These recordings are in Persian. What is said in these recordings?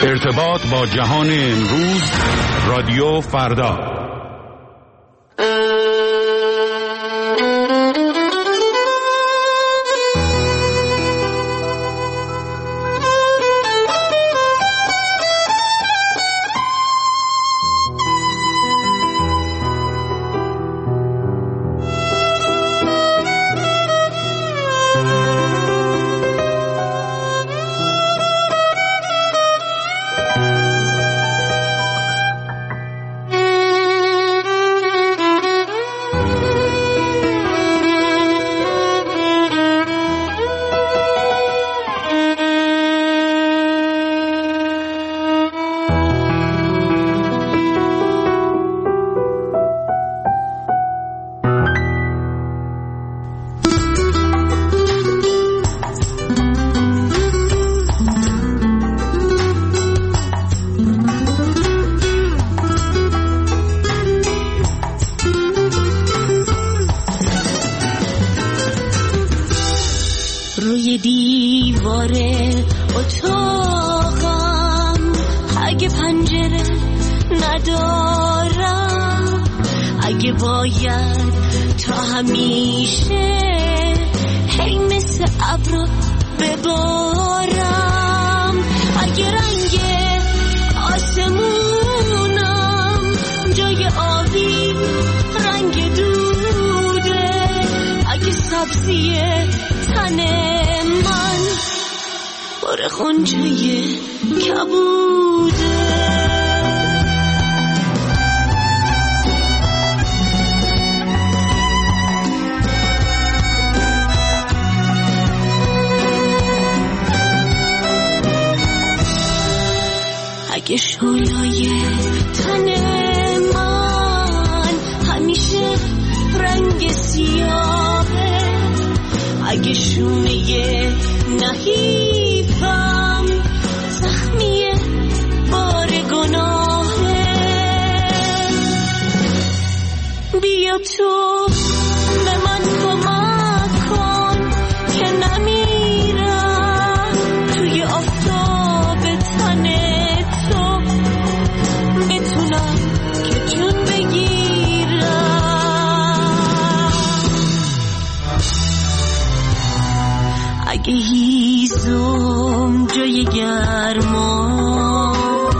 ارتباط با جهان امروز، رادیو فردا. روی دیوار اتاقم اگه پنجره ندارم، اگه باید تا همیشه هی مثل ابر ببارم، اگه رنگ آسمونم جای آبی رنگ دوده، اگه سبزی تن من بار خونچه کبوده، اگه شولای تن من همیشه رنگ سیاهه، اگه شونه نحیفم زخمیه بار گناهه، بیا تو به من کمک کن که نمیرم توی آفتاب تن تو، بتونم که جون بگیرم، اگه هیزم جای گرما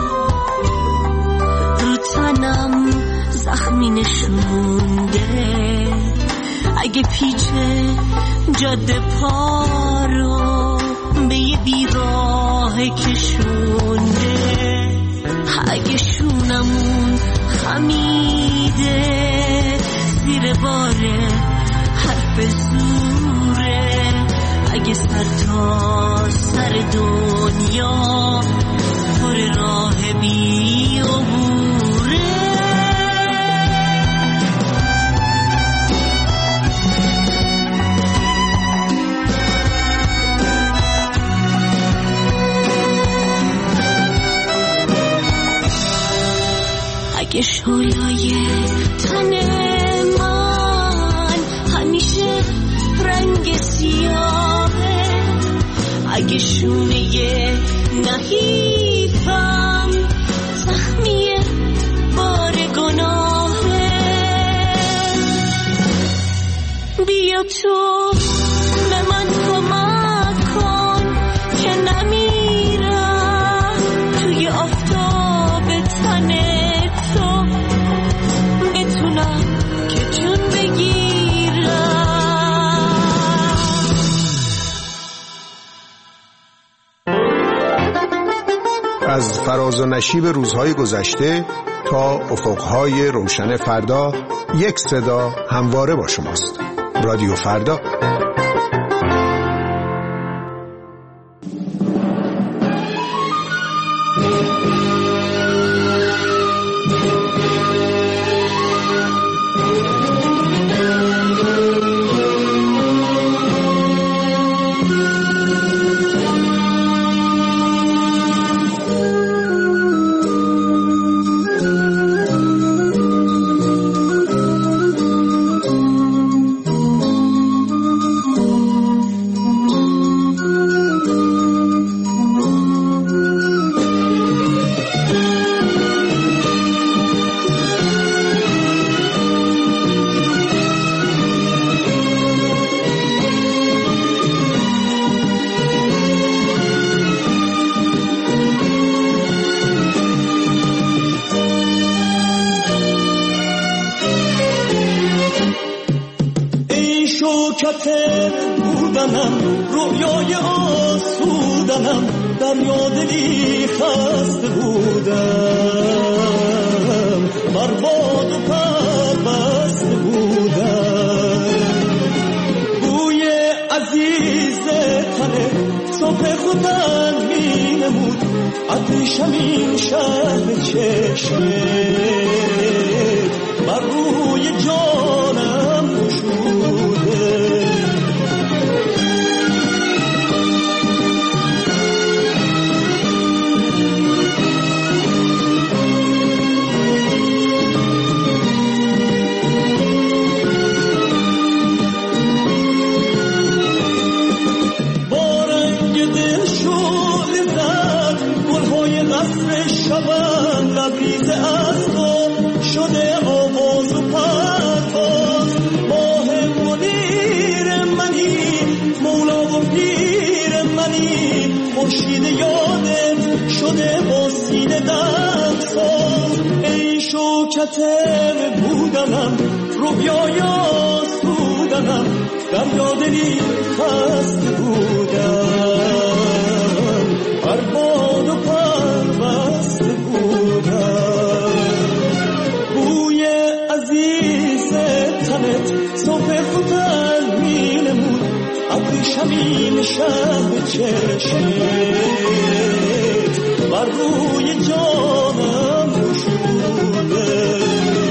رو تنم زخمی نشونده، اگه پیچه جاده پا رو به یه بیراه کشونده، اگه شونمون خمیده زیر باره حرف زوره، اگه سر تا سر دنیا پر راه بی عبوره، اگه شولای تن من همیشه رنگ سیاهه، اگه شونه نحیفم زخمیه بار گناهه، بیا تو به من کمک کن که نمیرم توی آفتاب تن تو، بتونم که جون بگیرم. از فراز و نشیب روزهای گذشته تا افقهای روشن فردا، یک صدا همواره با شماست. رادیو فردا. بودنم، رویای آسودنم، دریا دلی خسته بودم، برباد و پربسته بودم. بوی عزیز تنه صبح خودم می نمود، عطشم این شهر چشمت بر روی جانم گشوده. با رنگ دل شعله زد گلهای قصر شبم، لبریز از تو شده آواز و پرواز. ماه منیر منی، مولا و پیر منی، خورشید یادت شده با سینه دمساز. ای شوکت بودنم، رویای آسودنم، دریا دلی خسته بودم، برباد و پربسته بودم. بوی عزیز تنت صبح خودم می نمود، ابریشم این شهر چشمت بر روی جانم گشوده.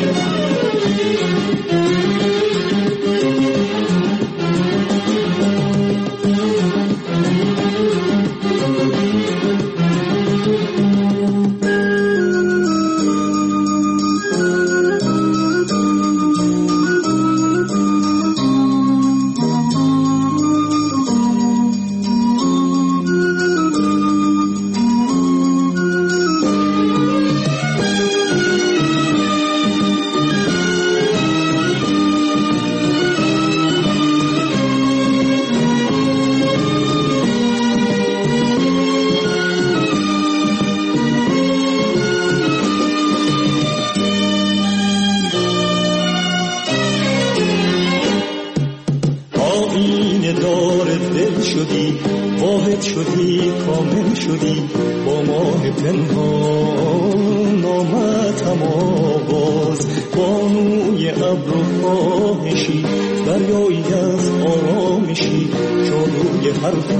واحد شدی، کامل شدی، با ماه پنهان آمد هم آواز. بانوی ابر و خواهشی، دریایی از آرامشی، جادوی حرف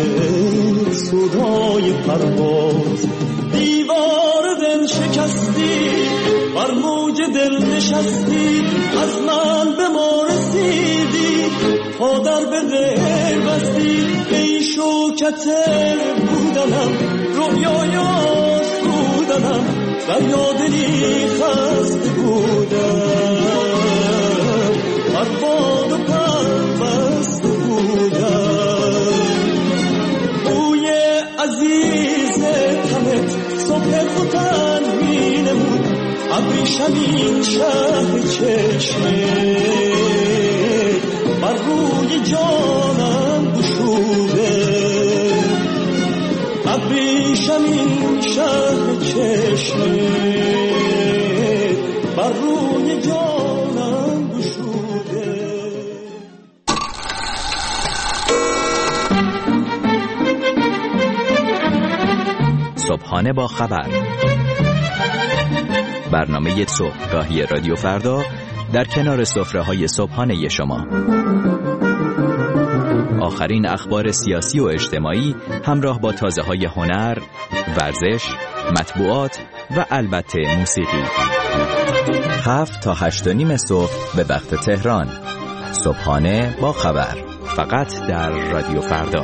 صدای پرواز. دیوار دل شکستی، بر موج دل نشستی، از من به ما رسیدی، پا در به غیر بستی. ای شوکت بودنم، رویای آسودنم، دریا دلی خسته بودم، برباد و پربسته بودم. بوی عزیز تنت صبح خودم می نمود، ابریشم این شهر چشمت بر روی جانم گشوده. ابریشم این شهر چشمت بر روی جانم گشوده. صبحانه با خبر، برنامه صبحگاهی رادیو فردا در کنار سفره‌های صبحانه شما. آخرین اخبار سیاسی و اجتماعی همراه با تازه‌های هنر، ورزش، مطبوعات و البته موسیقی. 7 تا 8:30 صبح به وقت تهران. صبحانه با خبر، فقط در رادیو فردا.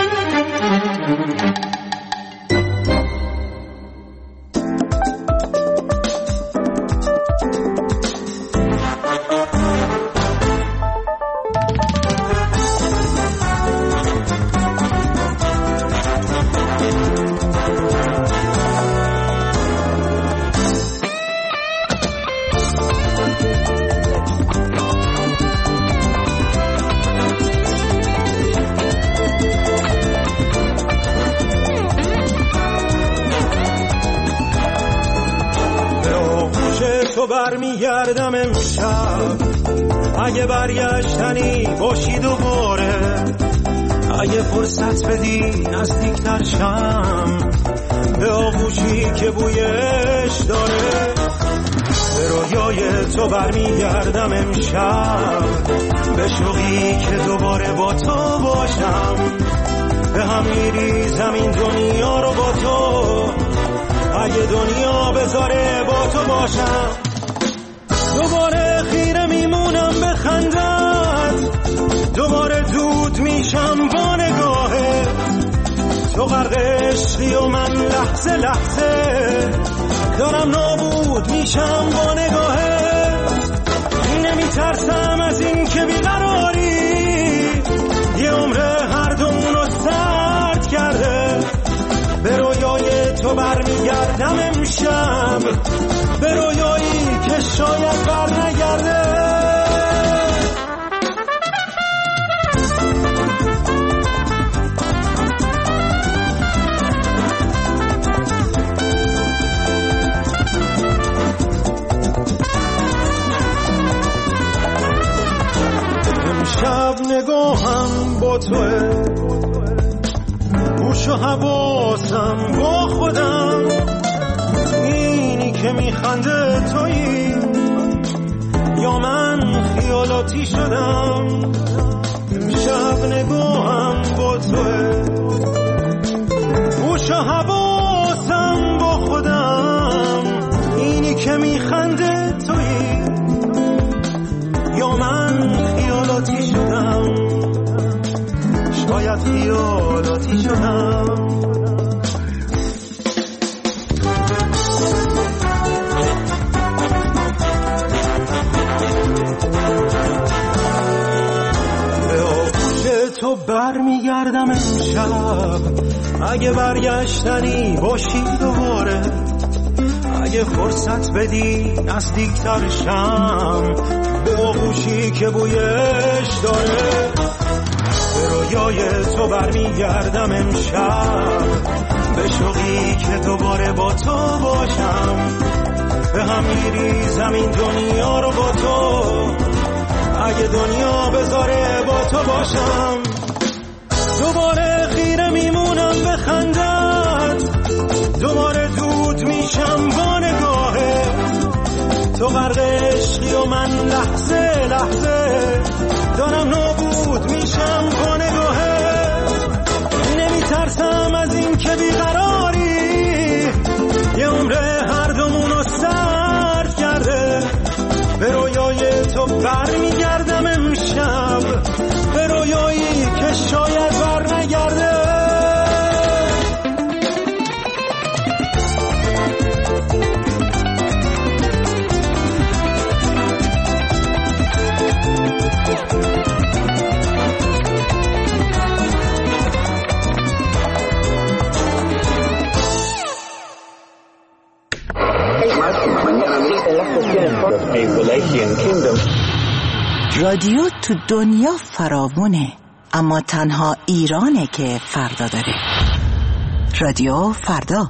برمیگردم امشب، اگه برگشتنی باشی دوباره، اگه فرصت بدی نزدیکتر شم به آغوشی که بویش داره، به رویای تو برمیگردم امشب، به شوقی که دوباره با تو باشم، به هم میریزم این دنیا رو با تو، اگه دنیا بذاره با تو باشم. دوباره خیره میمونم به خندت، دوباره دود میشم با نگاهت، تو غرق عشقی و من لحظه لحظه دارم نابود میشم با نگاهت. نمیترسم از این که بیقراری یه عمر هر دومونو سرد کرده، به رویای تو برمیگردم امشب، به رویایی که شاید برنگرده. امشب نگاهم با توه، گوش و حواسم با خودم، اینی که میخنده تویی یا من خیالاتی شدم. امشب نگاهم با توه، گوش و حواسم با خودم، اینی که میخنده تویی یا من خیالاتی شدم، شاید خیالاتی شدم. به آغوش تو برمیگردم امشب، اگه برگشتنی باشی دوباره، اگه فرصت بدی نزدیکتر شم به آغوشی که بویش داره، به رویای تو برمیگردم امشب، به شوقی که دوباره با تو باشم، به هم میریزم این دنیا رو با تو، اگه دنیا بذاره با تو باشم. دوباره خیره میمونم به خندت، دوباره دود میشم با نگاهت، تو غرق عشقی و من لحظه لحظه دارم نابود میشم با نگاهت. نمیترسم از این که بیقراری یه عمر هر دومونو سرد کرده، به رویای تو برمیگردم امشب، به رویایی که شاید برنگرده. رادیو تو دنیا فراوونه، اما تنها ایرانه که فردا داره. رادیو فردا.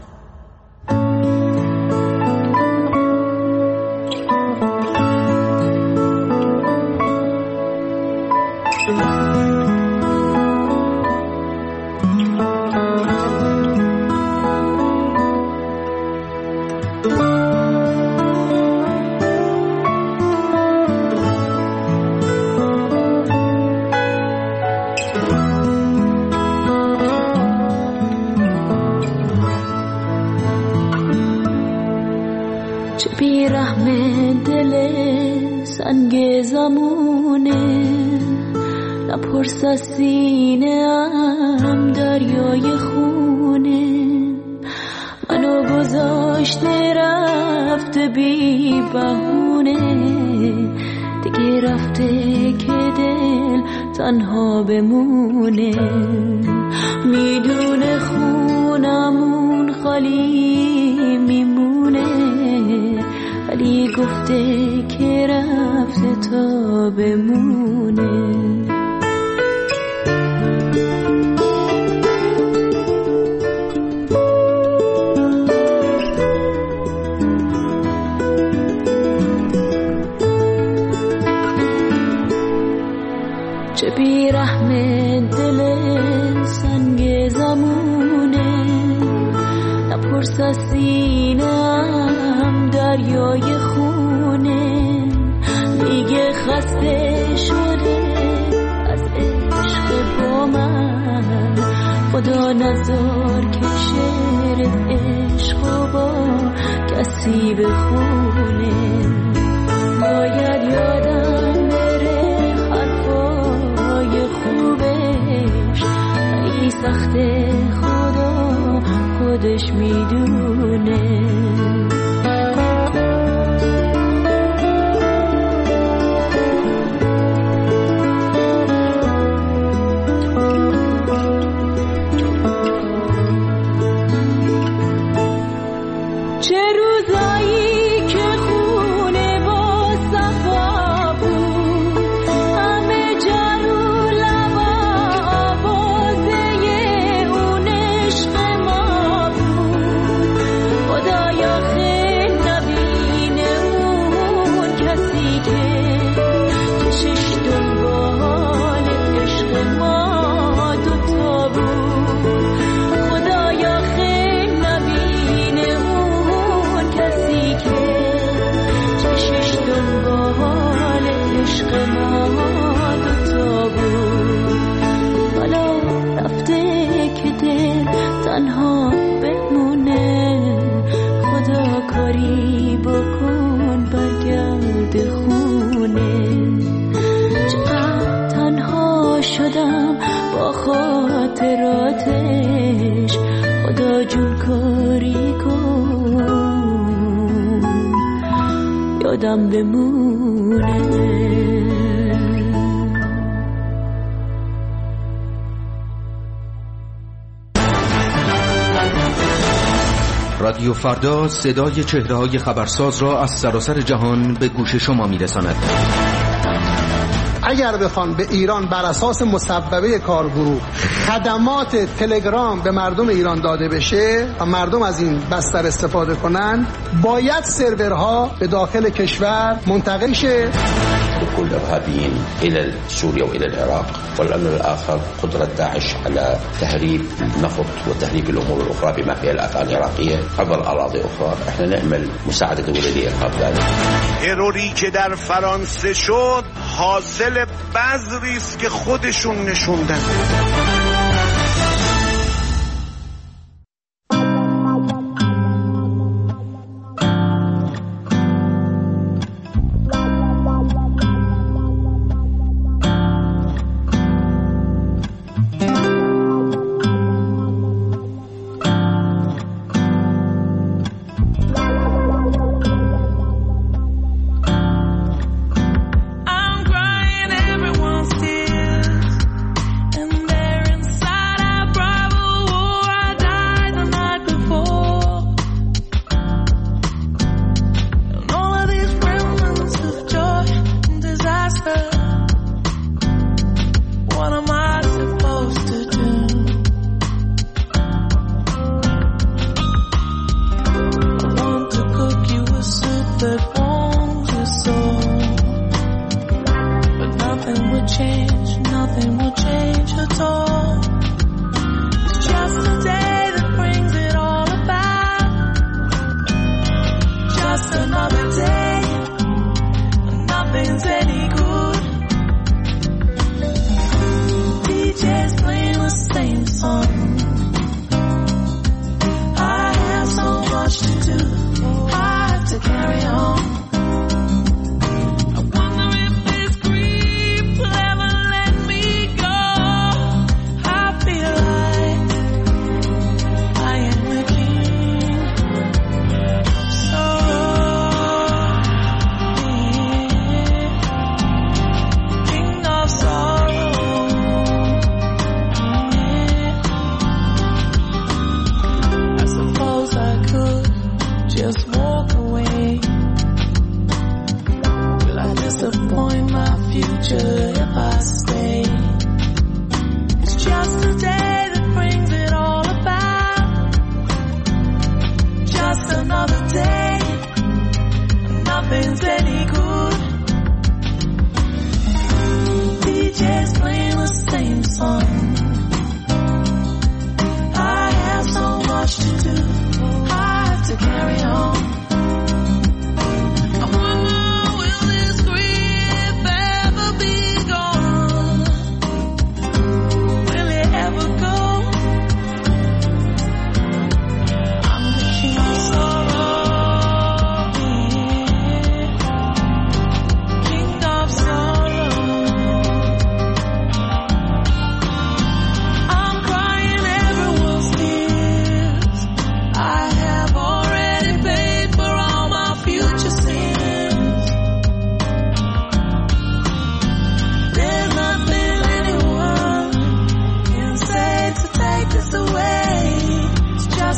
پرس از سینه‌ام دریای خونه، منو گذاشته رفته بی بهونه، دیگه رفته که دل تنها بمونه، میدونه خونمون خالی میمونه، ولی گفته که رفته تا بمونه. چه بیرحم دل نپرس از سینم دریای خونه، دیگه خسته شده از عشق با من. خدا نذار که شعر عشق با کسی بخونه. باید یادم بره حرفای خوبش، ولی سخته خدا خودش میدونه. تنها بمونه، خدا کاری بکن برگرد خونه. چقدر تنها شدم با خاطراتش، خدا جون کاری کن یادم بمونه. رادیو فردا صدای چهره‌های خبرساز را از سراسر جهان به گوش شما می‌رساند. اگر بخوان به ایران بر اساس مصوبه کارگروه خدمات تلگرام به مردم ایران داده بشه و مردم از این بستر استفاده کنن، باید سرورها به داخل کشور منتقل شه. دخول الإرهابيين إلى سوريا وإلى العراق، والأمر الآخر قدرة داعش على تهريب النفط وتهريب الأمور الأخرى بما فيها الأفعال العراقية عبر أراضي أخرى. احنا نأمل مساعدة دولة لإرهاب ذلك. تروری که در فرانسه شد حاصل بذری است که خودشون نشوندن. I have so much to do.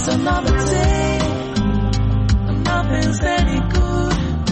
Just another day, and nothing's any good.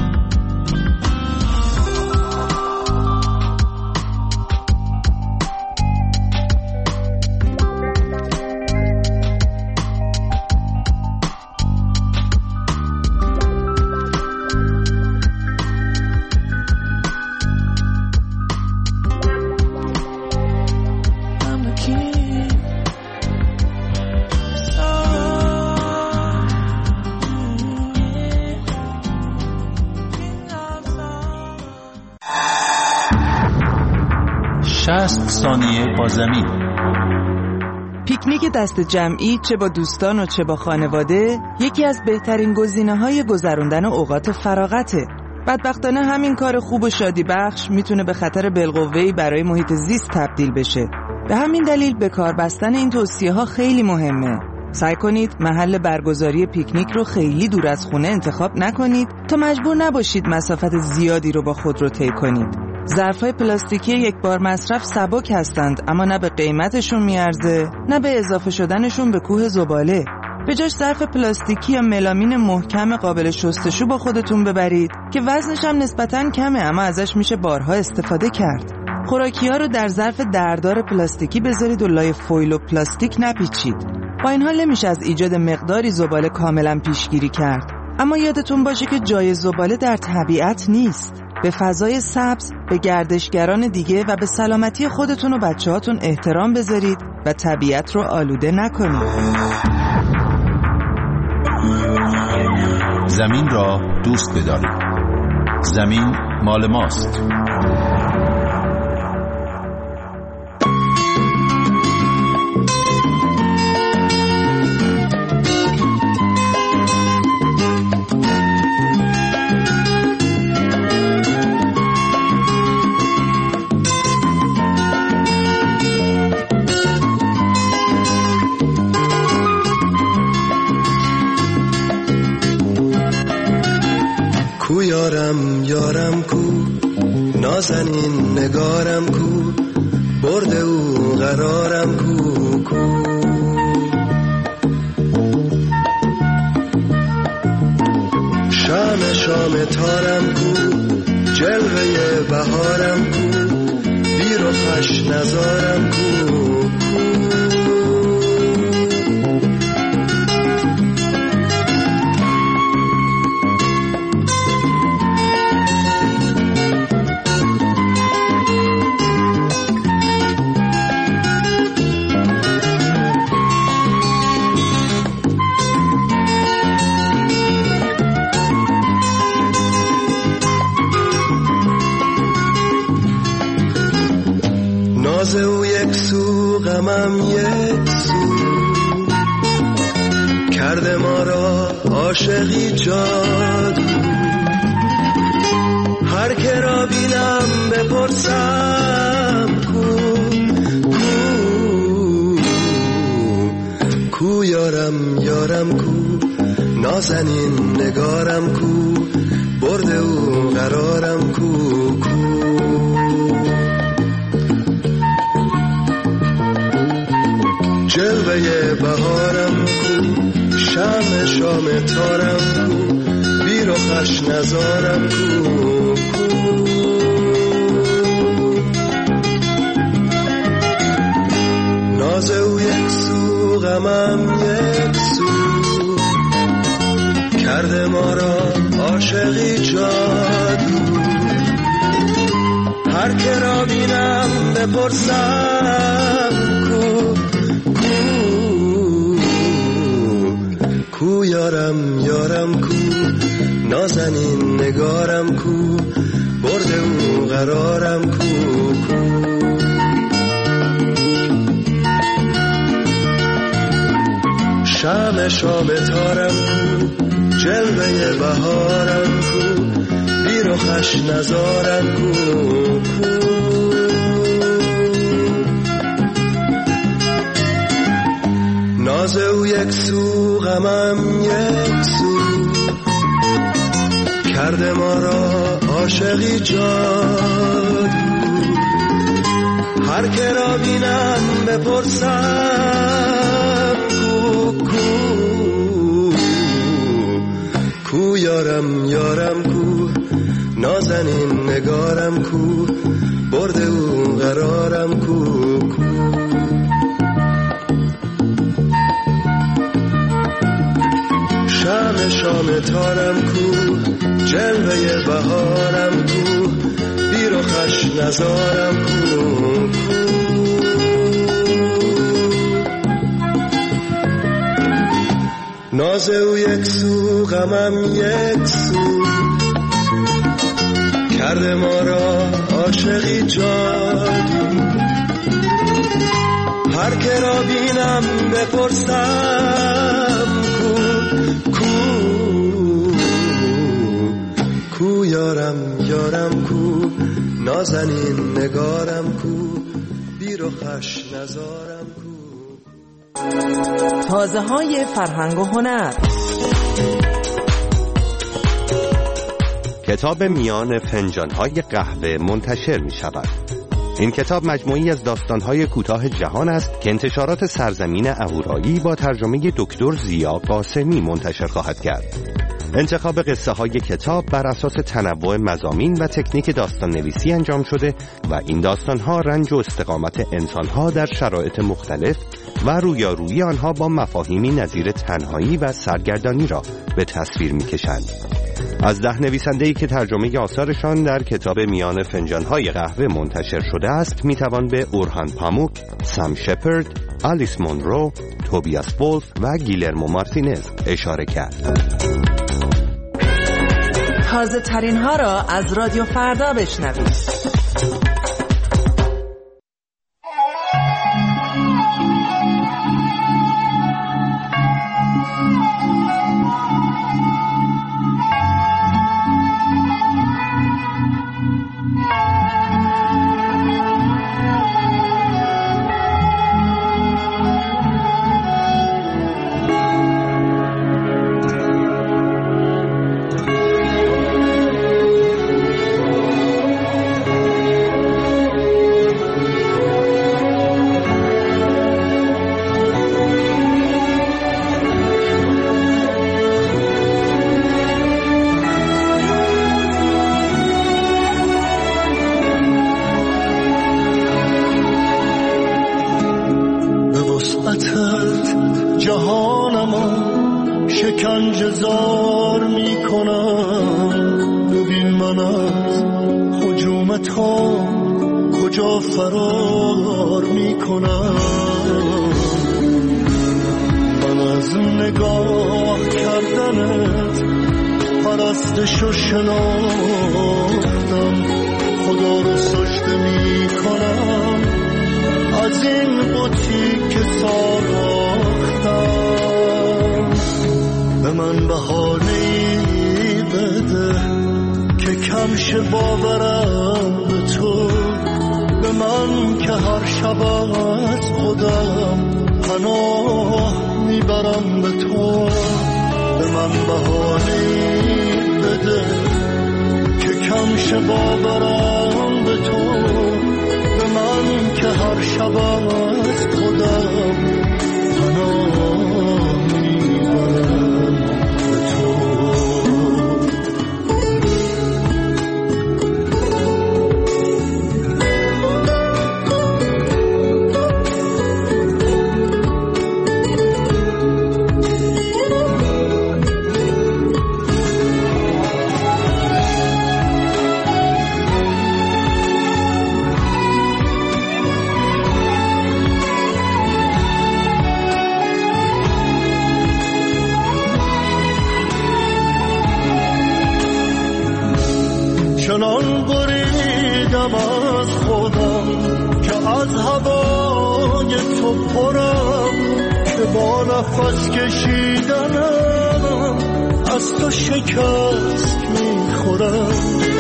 ثانیه با زمین. پیکنیک دست جمعی چه با دوستان و چه با خانواده یکی از بهترین گزینه‌های گذراندن اوقات فراغته. بدبختانه همین کار خوب و شادی بخش میتونه به خطر بالقوه‌ای برای محیط زیست تبدیل بشه. به همین دلیل به کار بستن این توصیه‌ها خیلی مهمه. سعی کنید محل برگزاری پیکنیک رو خیلی دور از خونه انتخاب نکنید تا مجبور نباشید مسافت زیادی رو با خود رو طی کنید. ظرف‌های پلاستیکی یک بار مصرف سبک هستند، اما نه به قیمتشون میارزه نه به اضافه شدنشون به کوه زباله. به جاش ظرف پلاستیکی یا ملامین محکم قابل شستشو با خودتون ببرید که وزنش هم نسبتاً کمه، اما ازش میشه بارها استفاده کرد. خوراکی‌ها رو در ظرف دردار پلاستیکی بذارید و لای فویل و پلاستیک نپیچید. با این حال نمیشه از ایجاد مقداری زباله کاملاً پیشگیری کرد. اما یادتون باشه که جای زباله در طبیعت نیست. به فضای سبز، به گردشگران دیگه و به سلامتی خودتون و بچه‌هاتون احترام بذارید و طبیعت رو آلوده نکنید. زمین را دوست بدارید. زمین مال ماست. یارم کو نازنین نگارم کو برده او قرارم کو شام تارم کو جلوه بهارم کو بیر و خش نزارم کو ناز او یک سو غمم یک سو کرده ما را عاشقی جادو هر که را بینم بپرسم کو یارم کو نازنین نگارم کو برده او قرارم کو جلوه بهارم کو شام تارم کو بیر و خش نزارم کو ناز او یک سو غمم یک سو کرده ما را عاشقی جادو هر که را بینم بپرسم کو یارم کو نازنین نگارم کو برده او قرارم کو شام تارم کو جلوه بهارم کو بیر و خش نزارم کو ناز او یک سو غمم یک سو کرده ما را عاشقی جادو هر که را بینم بپرسم کو یارم یارم کو نازنین نگارم کو برده اون قرارم کو شام شام تارم کو جلوه بهارم کو بیروخش نزارم کو ناز او یک سو غمم یک سو کرده ما را عاشقی جادی هر که را بینم بپرسم کو یارم یارم کو نازنین نگارم کو بیروخش نزارم کو تازه های فرهنگ و هنر. کتاب میان فنجان‌های قهوه منتشر می شود. این کتاب مجموعی از داستان‌های کوتاه جهان است که انتشارات سرزمین اهورایی با ترجمه دکتر ضیا قاسمی منتشر خواهد کرد. انتخاب قصه های کتاب بر اساس تنوع مضامین و تکنیک داستان نویسی انجام شده و این داستان ها رنج و استقامت انسان ها در شرایط مختلف و رویارویی آنها با مفاهیمی نظیر تنهایی و سرگردانی را به تصویر می کشند. از 10 نویسنده‌ای که ترجمه آثارشان در کتاب میان فنجان‌های قهوه منتشر شده است می توان به اورهان پاموک، سام شپرد، آلیس مونرو، توبیاس وولف و گیلرمو مارتینز اشاره کرد. تازه ترین ها را از رادیو فردا بشنوید. چنان بریدم از خودم که از هوای تو پرم که با نفس کشیدنم از تو شکست میخورم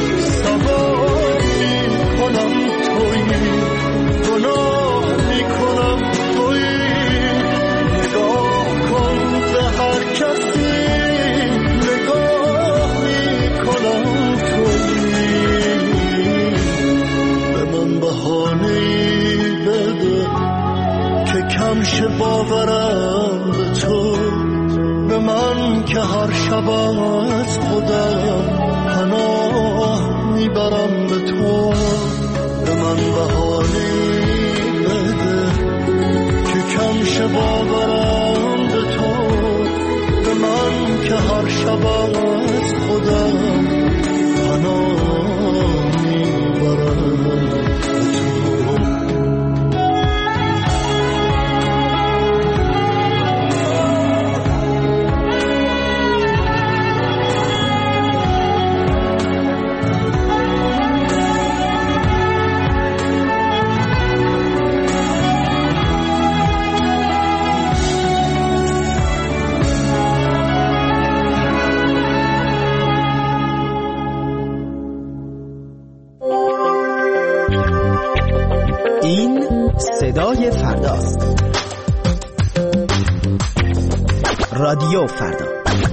سوار میکنم تویی گناه میکنم تویی نگاه کن به هر کسی نگاه میکنم بهانه‌ای بده که کم شه باورم به تو به من که هر شب از خودم پناه میبرم به تو، به من بهانه بده که کم شه باورم به تو، به من که هر شب از خودم پناه میبرم به تو. این صدای فرداست. رادیو فردا.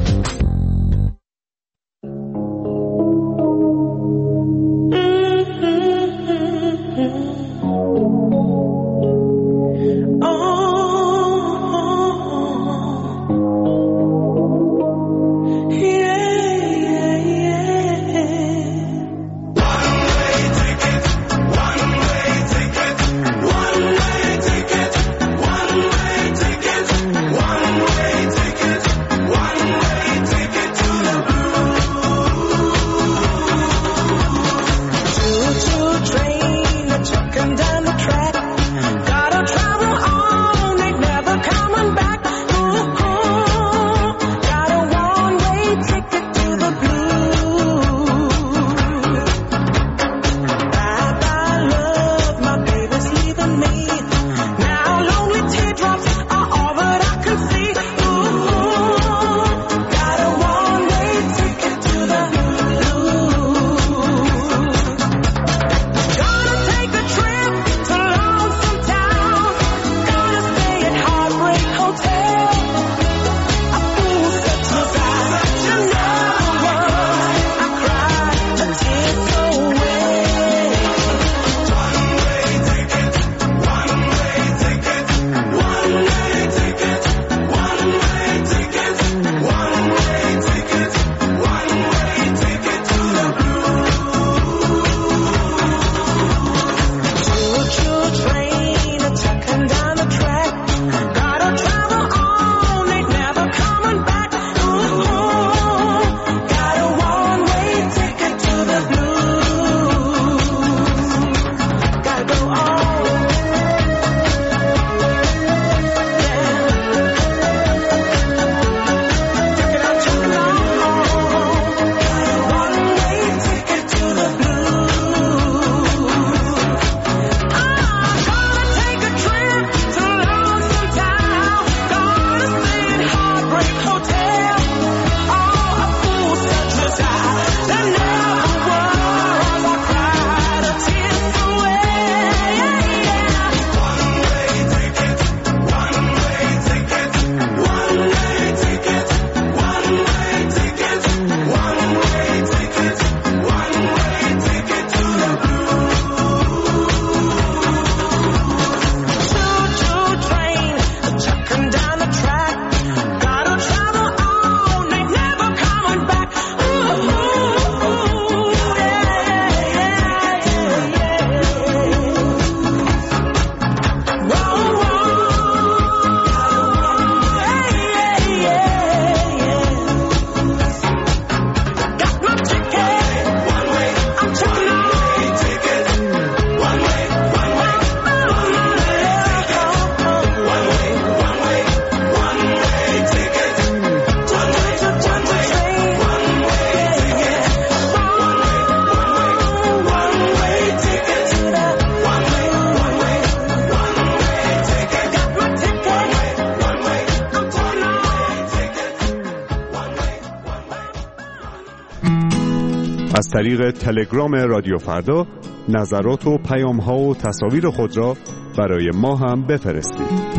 از طریق تلگرام رادیو فردا نظرات و پیام‌ها و تصاویر خود را برای ما هم بفرستید.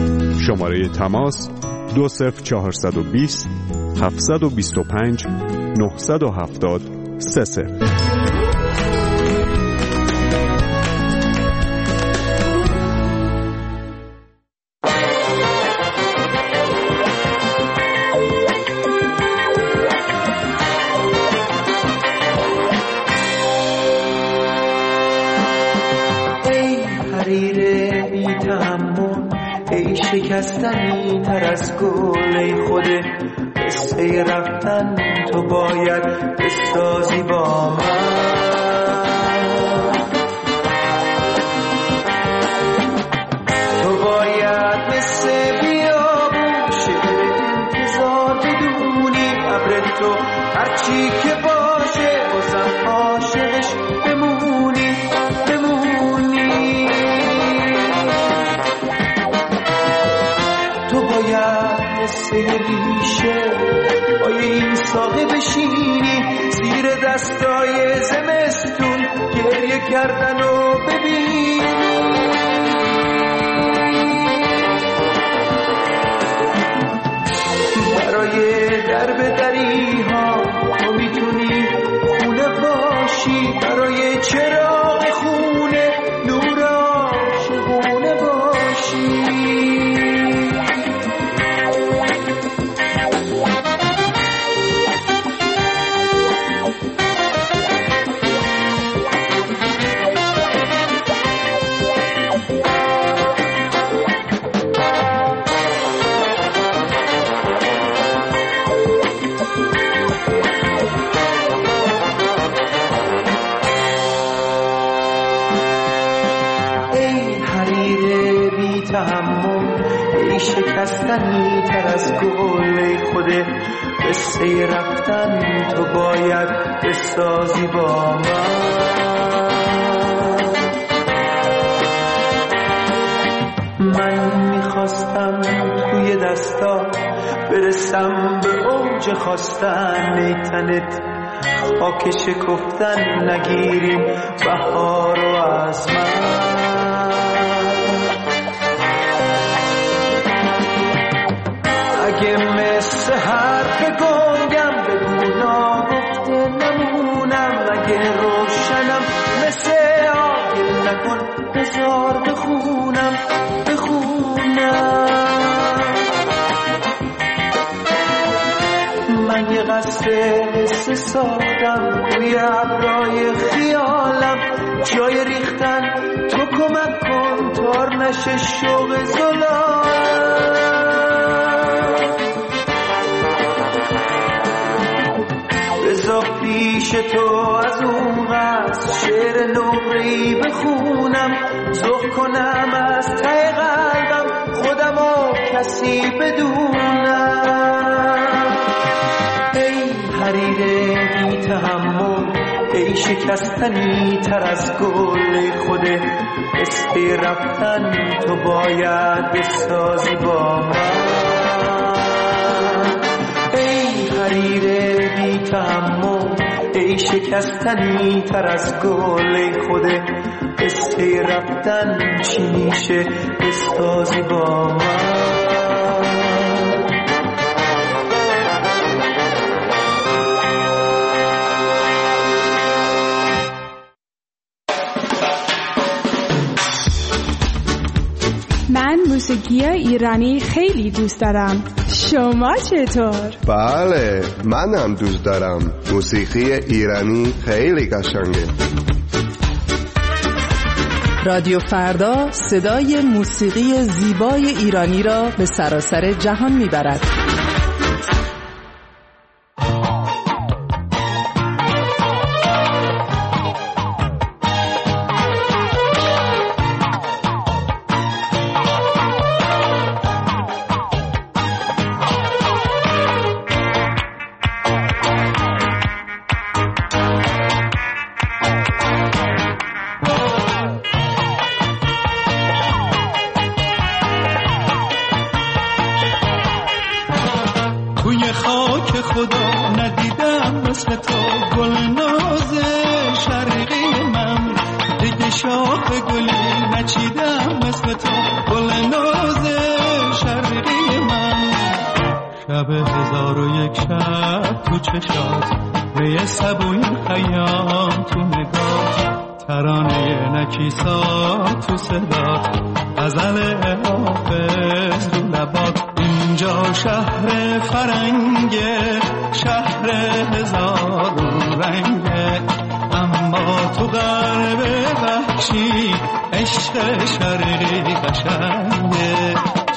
شماره تماس 20420 725 970 30. شکستنی تر از گل خوده قصه رفتن تو باید بسازی با من تو باید مثل بیابون شعر انتظار بدونی ابر تو هرچی که باشه بازم عاشقش بمونی تو باید مثل ریشه پای این ساقه بشینی زیر دستای زمستون گریه کردن و ببینی برای درب دری ها تو میتونی خونه باشی برای چراغ خونه نور عاشقونه باشی شکستنی تر از گل خوده قصه رفتن تو باید بسازی با من میخواستم توی دستا برسم به اوج خواستن نیتنت خاک شکفتن نگیریم بهار و از من اگه مثل حرف گنگم بگو ناگفته نمونم اگه روشنم مثل آگل نکن بذار بخونم من یه قصد حس ساختم روی ابرای خیالم جای ریختن تو کمک کن تار نشه شوق زلالم بذار پیش تو از اون قصد شعر نقره‌ای بخونم ذوق کنم از ته قلبم خودم و کسی بدونم ای حریر بی تحمل ای شکستنی تر از گل خوده قصه رفتن تو باید بسازی با من ای حریر بی تحمل ای شکستنی تر از گل خوده قصه رفتن چی میشه بسازی با من من موسیقی ایرانی خیلی دوست دارم. شما چطور؟ بله، منم دوست دارم. موسیقی ایرانی خیلی قشنگه. رادیو فردا صدای موسیقی زیبای ایرانی را به سراسر جهان میبرد.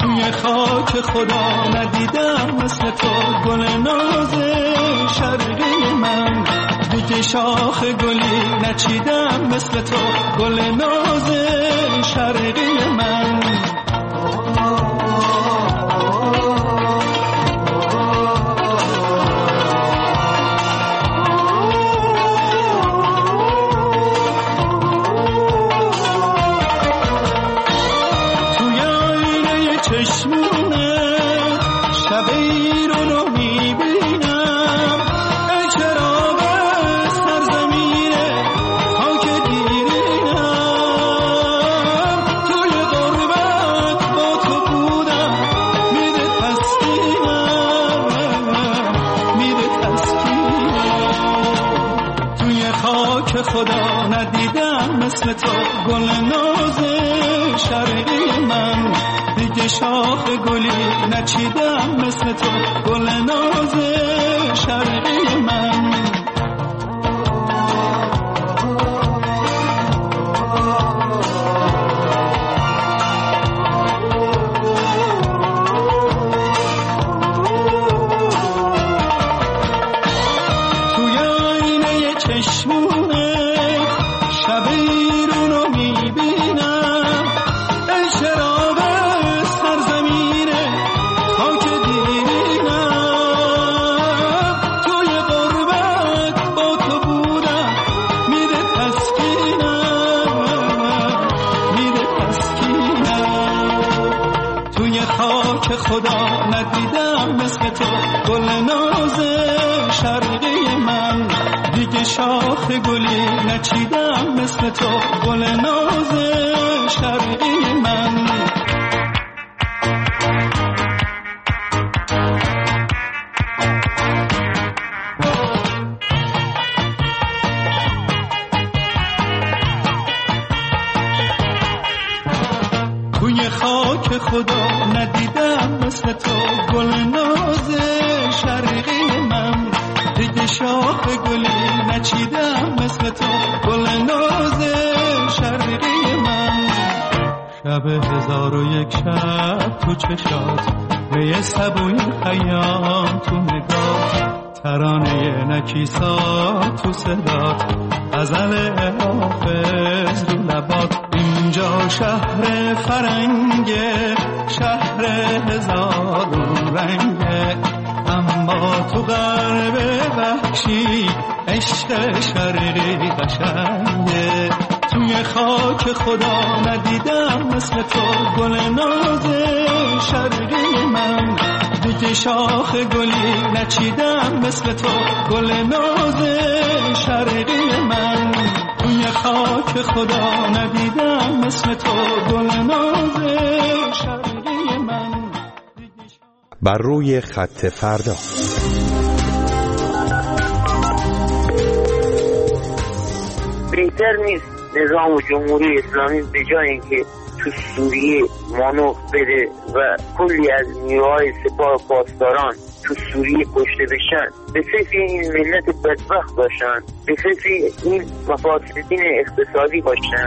توی خاک خدا ندیدم مثل تو گل ناز شرقی من، دیگه شاخ گلی نچیدم مثل تو گل ناز شرقی من. خدا ندیدم مثل تو گل ناز شرقی من، دیگه شاخ گلی نچیدم مثل تو گل ناز شرقی من. توی آینه چشمونه خدا ندیدم مثل تو گل ناز شرقی من، دیگه شاخ گلی نچیدم مثل تو گل ناز شرقی من. توی خاک خدا ندیدم مثل تو گل ناز شرقی من، دیگه شاخ گلی نچیدم مثل تو گل ناز شرقی من. شب 1001 شب تو چشات می سبوی خیام تو نگاه، ترانه نکیسات تو صدات، غزل حافظ رو لبات. اینجا شهر فرنگه، شهر هزارون رنگه، اما تو غرب وحشی عشق شرقی قشنگه. توی خاک خدا ندیدم مثل تو گل ناز شرقی من، دیگه شاخ گلی نچیدم مثل تو گل ناز شرقی من. توی خاک خدا ندیدم مثل تو گل ناز شرقی من. بر روی خط فردا. بهتر نیست نظام جمهوری اسلامی به جای اینکه تو سوریه مانور بده و کلی از نیروهای سپاه پاسداران تو سوریه کشته بشن، به فکر این ملت بدبخت باشن، به فکر این مفاسدین اقتصادی باشن.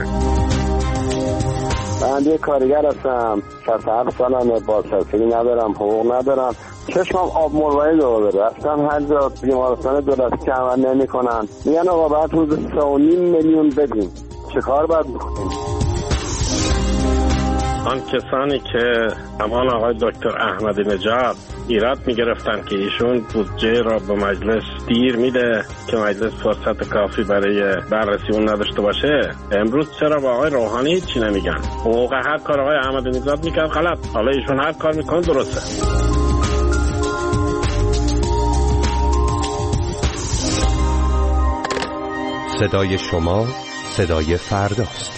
من یه کارگر هستم، 67 سالمه، بازنشستگی ندارم، حقوق ندارم، چشمم آب مروارید رو داره. رفتم هر جا بیمارستان دولتی که عمل نمی کنن، میگن آقا باید روز 3.5 میلیون بدیم. چه کار باید بکنیم؟ آن کسانی که همان آقای دکتر احمدی نژاد ایراد میگرفتن که ایشون بودجه را به مجلس دیر میده که مجلس فرصت کافی برای بررسی اون نداشته باشه، امروز چرا با آقای روحانی چی نمیگن؟ حقوق هر کار آقای احمدی نژاد میکرد غلط، حالا ایشون هر کار میکنه درسته. صدای شما صدای فرداست.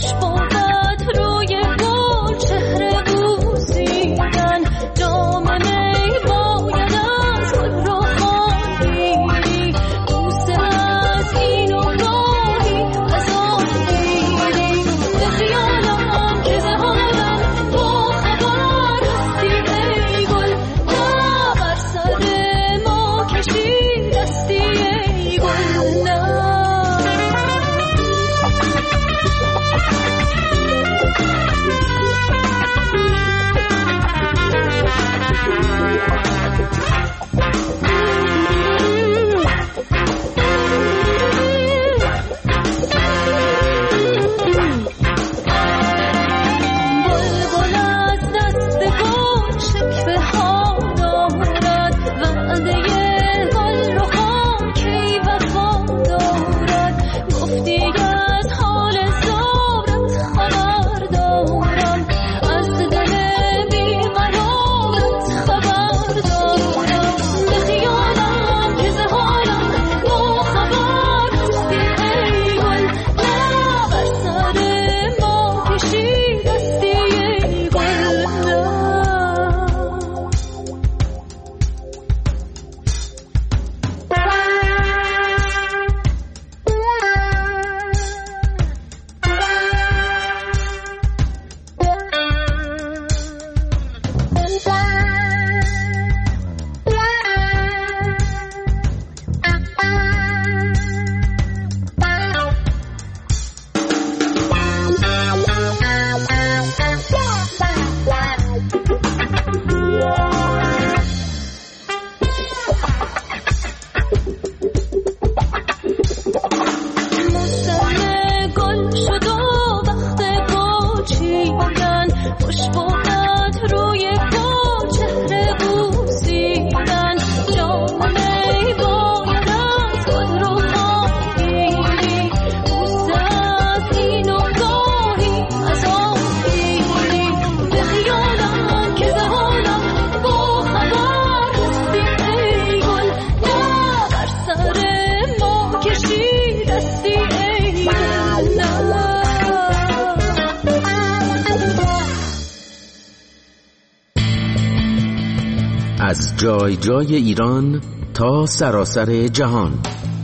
از جای جای ایران تا سراسر جهان.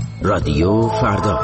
رادیو فردا.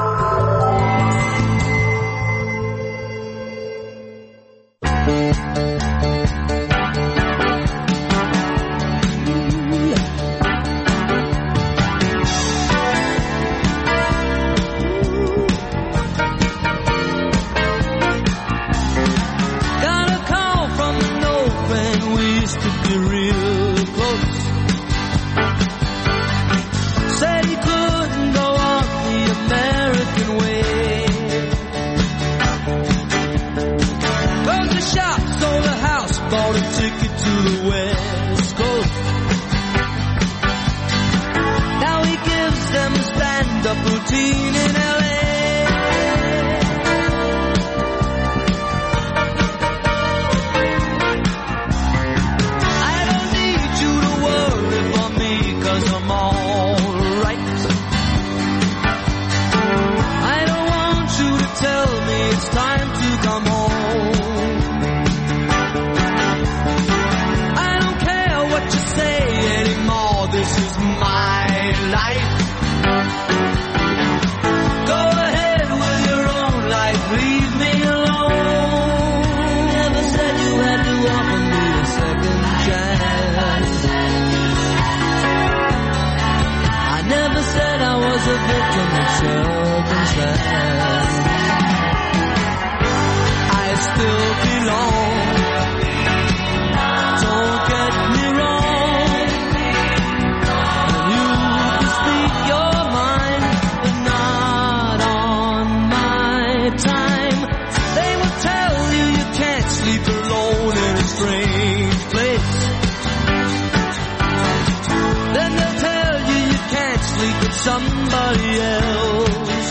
Somebody else.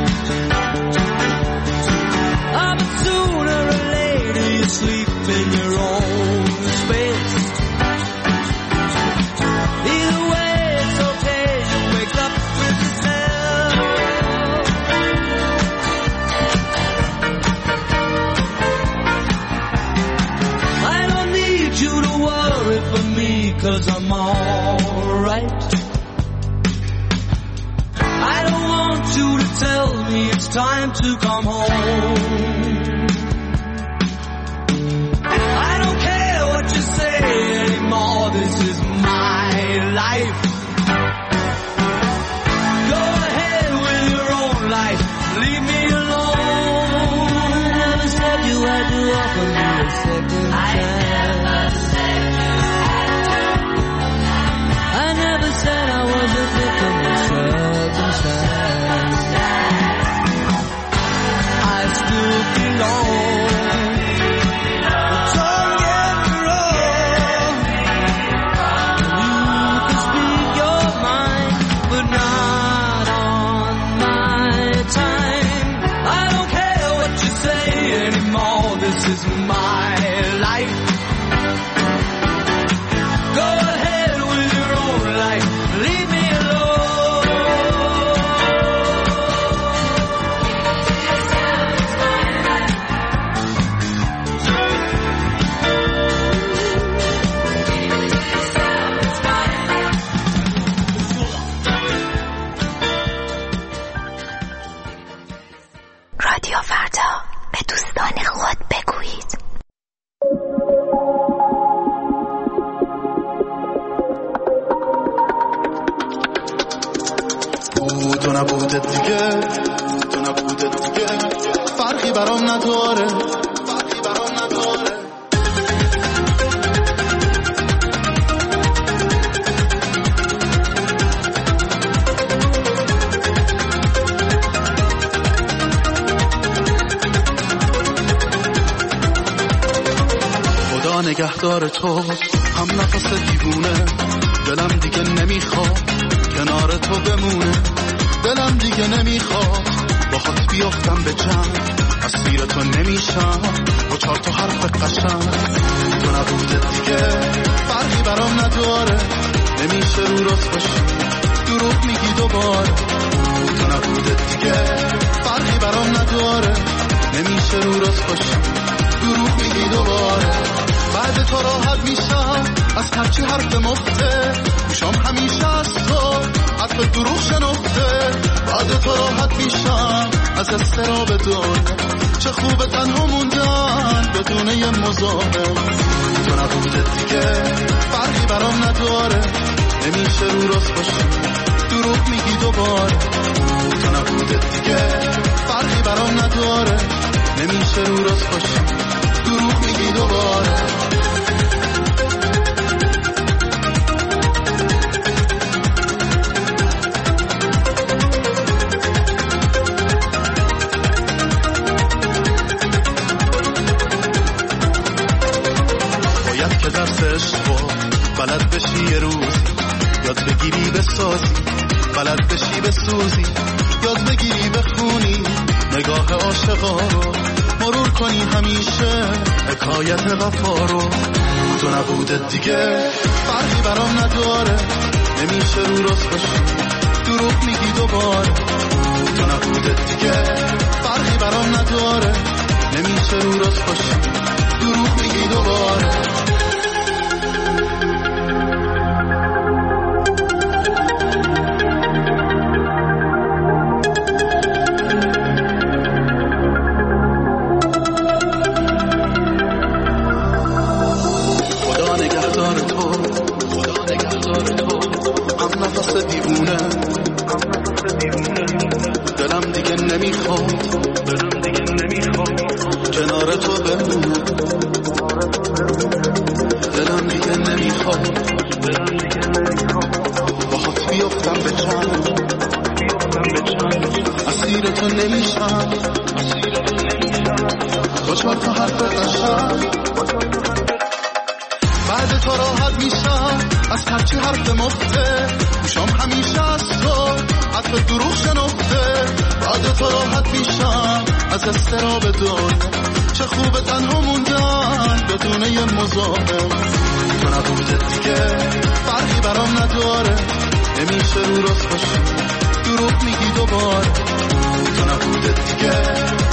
But sooner or later you sleep in your own space. Either way it's okay, you wake up with yourself. 'cause I'm alright. I don't want you to tell me it's time to come home. I don't care what you say anymore, this is my life. Go ahead with your own life, leave me alone. I never said you had to offer me a second chance. I never said I was a victim of circumstance. I still belong. Don't get me wrong. You can speak your mind, but not on my time. I don't care what you say anymore, this is my life. Go ahead with your own life, leave me رادیو فردا، به دوستان خود بگویید. تو نبودت دیگه، تو نبودت دیگه، فرقی برام نداره، فرقی برام نداره. خدا نگهدار تو، هم نفس دیوونه، دلم دیگه نمیخواد کنار تو بمونه، دلم دیگه نمیخواد باهات بیافتم به جنگ، اسیر تو نمیشم با 4 تا حرف قشنگ. تو نبودت دیگه فرقی برام نداره، نمیشه رو راست باشی دروغ میگی دوباره. تو نبودت دیگه فرقی برام نداره، نمیشه رو راست باشی دروغ میگی دوباره. بعد تو راحت میشم از هرچی حرف مفته، میشم همیشه از تو حرف دروغ شنفته. بعد تو راحت میشم از استراب دنیا، چه خوبه تنها موندن بدون یه مزاحم. تو نبودت دیگه فرقی برام نداره، نمیشه رو راست باشی دروغ میگی دوباره. تو نبودت دیگه فرقی برام نداره، نمیشه رو راست باشی دروغ میگی دوباره. باید که درس عشق بلد بشی یه روزی، یاد بگیری بسازی، بلد بشی بسوزی، یاد بگیری بخونی نگاه عاشقا رو، مرور کنی همیشه حکایت وفا رو. تو نبودت دیگه فرقی برام نداره، نمیشه رو راست باشی دروغ میگی دوباره. تو نبودت دیگه فرقی برام نداره، نمیشه رو راست باشی دروغ میگی دوباره. دلم دیگه نمیخواد کنار تو بمونه، دلم دیگه نمیخواد باهات بیافتم به جنگ، اسیر تو نمیشم با 4 تا حرف قشنگ. بعد تو راحت میشم از هرچی حرف مفته، میشم همیشه از تو حرف دروغ شنفته. بعد تو راحت میشم از استراب دنیا، چه خوبه تنها موندن بدون یه مزاحم. تو نبودت دیگه فرقی برام نداره، نمیشه رو راست باشی دروغ میگی دوباره. تو نبودت دیگه